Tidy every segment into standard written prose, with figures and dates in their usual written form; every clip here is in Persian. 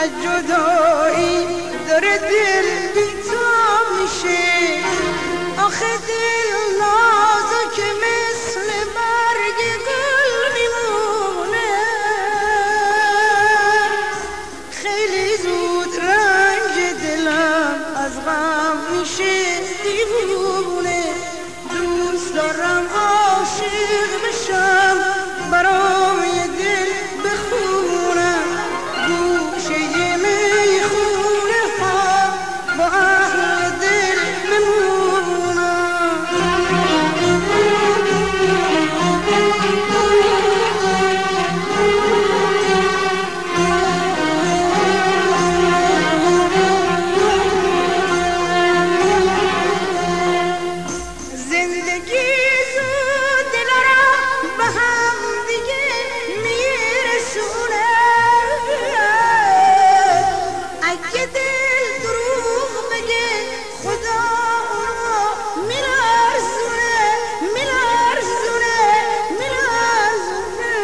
از جدایی داره دل بی‌تاب میشه. آخه دل نازک مثل برگ گل میمونه، خیلی زود رنگ دلم از غم میشه دیوونه. دوست دارم عاشق بشم، برام یه دل بخونم، گوشه میخونه ها با اهل دل بمونم. زندگی زود دلارم به هم دیگه میرسونه، اگه دل دروغ بگه خدا اونو میلرزونه میلرزونه میلرزونه.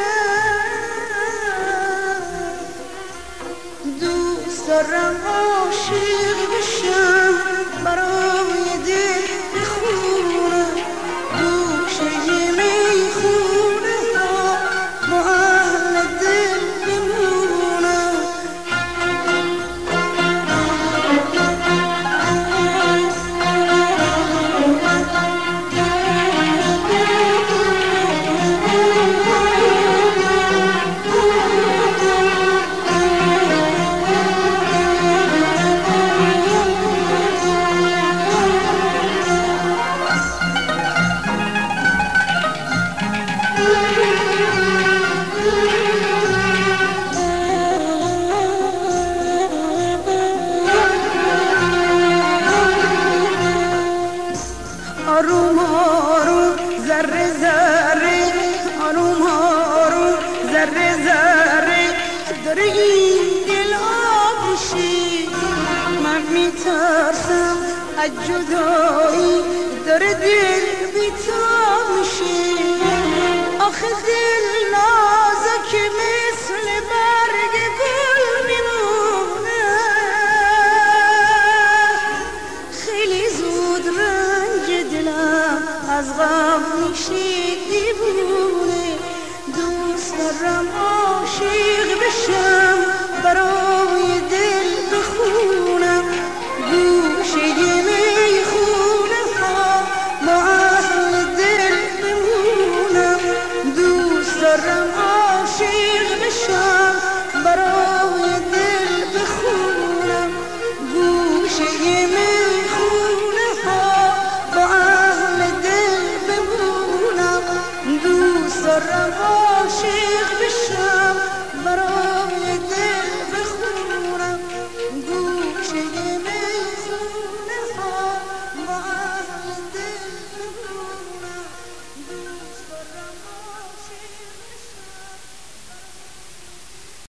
دوست دارم عاشق بشم، برام یه دل بخونم، گوشه میخونه ها با اهل دل بمونم. آروم آروم ذره ذره، آروم آروم ذره ذره داره این دل آب میشه. من میترسم از جدایی داره دل بی‌تاب میشه. آخه